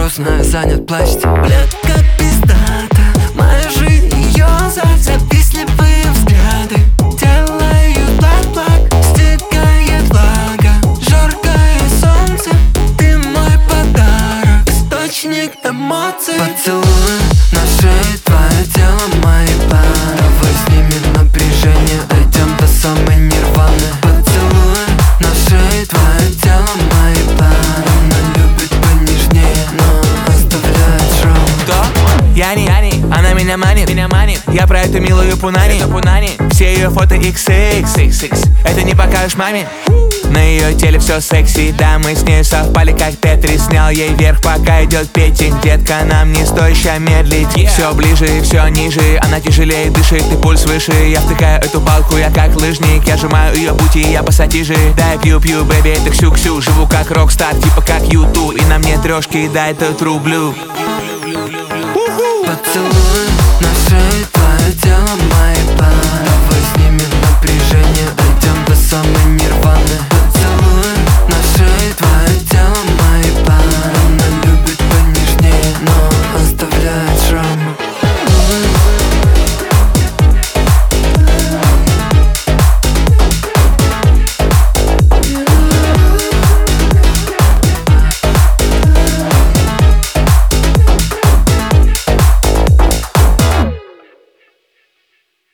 грустно, занят плачьте. Блядь, как пиздата, моя жизнь, ее завистливые взгляды делают блак-блак, стекает влага, жаркое солнце, ты мой подарок, источник эмоций. Поцелуй на шее, твое тело, мои пары, снимет напряжение, дойдем до самой нирваны. Поцелуй на шее, твое тело, мои пары, она любит понежнее, но оставляет шрам. Кто? Яни, она меня манит. Я про эту милую пунани. Все ее фото XXX. Это не покажешь маме. На ее теле все секси, да, мы с ней совпали как Тетри. Снял ей вверх, пока идет петинг. Детка, нам не стоит ща медлить. Все ближе, все ниже, она тяжелее дышит, и пульс выше. Я втыкаю эту палку, я как лыжник. Я сжимаю ее пути, я пассатижи. Дай пью, бэби, это ксю-ксю. Живу как рок-стар, типа как YouTube. И на мне трешки, дай это true blue. Поцелуй на шее, твое тело, мои